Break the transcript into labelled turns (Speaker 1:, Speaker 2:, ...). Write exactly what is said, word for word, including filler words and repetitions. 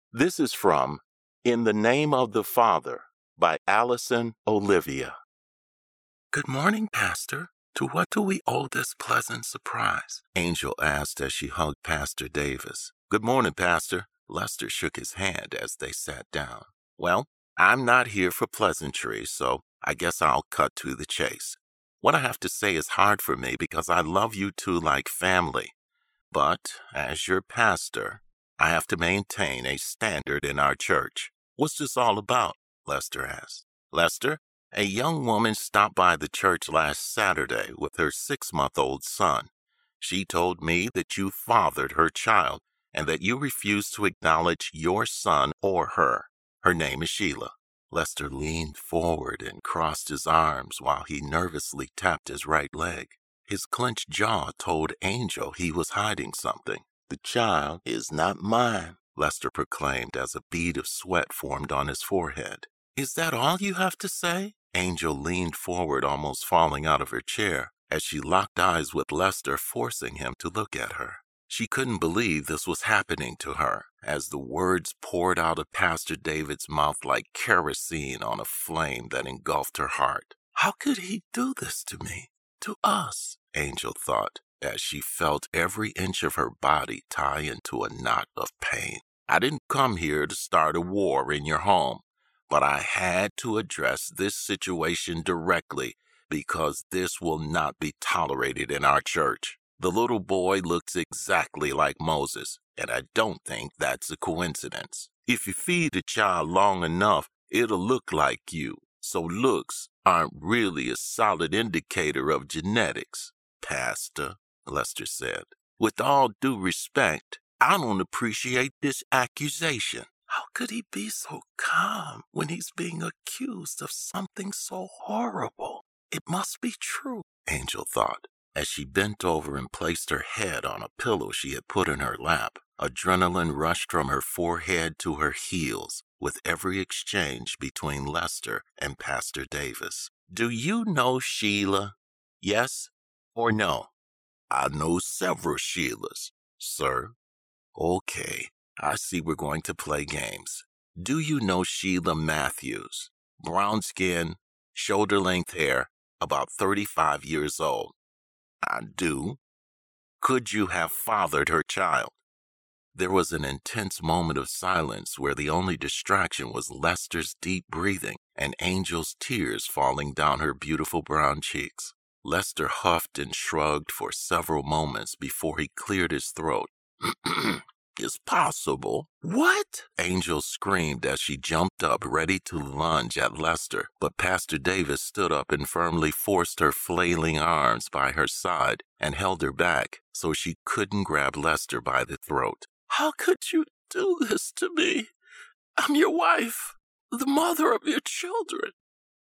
Speaker 1: This is from In the Name of the Father by Allison Olivia.
Speaker 2: Good morning, Pastor. To what do we owe this pleasant surprise? Angel asked as she hugged Pastor Davis.
Speaker 1: Good morning, Pastor.
Speaker 2: Lester shook his hand as they sat down.
Speaker 1: Well, I'm not here for pleasantries, so I guess I'll cut to the chase. What I have to say is hard for me because I love you two like family. But as your pastor, I have to maintain a standard in our church. What's this all about? Lester asked. Lester, a young woman stopped by the church last Saturday with her six-month-old son. She told me that you fathered her child and that you refused to acknowledge your son or her. Her name is Sheila. Lester leaned forward and crossed his arms while he nervously tapped his right leg. His clenched jaw told Angel he was hiding something.
Speaker 2: The child is not mine, Lester proclaimed as a bead of sweat formed on his forehead.
Speaker 1: Is that all you have to say?
Speaker 2: Angel leaned forward, almost falling out of her chair, as she locked eyes with Lester, forcing him to look at her. She couldn't believe this was happening to her, as the words poured out of Pastor David's mouth like kerosene on a flame that engulfed her heart.
Speaker 1: How could he do this to me? To us?
Speaker 2: Angel thought, as she felt every inch of her body tie into a knot of pain.
Speaker 1: I didn't come here to start a war in your home, but I had to address this situation directly because this will not be tolerated in our church. The little boy looks exactly like Moses, and I don't think that's a coincidence. If you feed a child long enough, it'll look like you. So looks aren't really a solid indicator of genetics.
Speaker 2: Pastor, Lester said.
Speaker 1: With all due respect, I don't appreciate this accusation.
Speaker 2: How could he be so calm when he's being accused of something so horrible? It must be true, Angel thought, as she bent over and placed her head on a pillow she had put in her lap. Adrenaline rushed from her forehead to her heels with every exchange between Lester and Pastor Davis.
Speaker 1: Do you know Sheila? Yes or no?
Speaker 2: I know several Sheilas, sir.
Speaker 1: Okay, I see we're going to play games. Do you know Sheila Matthews? Brown skin, shoulder-length hair, about thirty-five years old.
Speaker 2: I do.
Speaker 1: Could you have fathered her child?
Speaker 2: There was an intense moment of silence where the only distraction was Lester's deep breathing and Angel's tears falling down her beautiful brown cheeks. Lester huffed and shrugged for several moments before he cleared his throat.
Speaker 1: It's possible.
Speaker 2: What? Angel screamed as she jumped up, ready to lunge at Lester, but Pastor Davis stood up and firmly forced her flailing arms by her side and held her back so she couldn't grab Lester by the throat.
Speaker 1: How could you do this to me? I'm your wife, the mother of your children.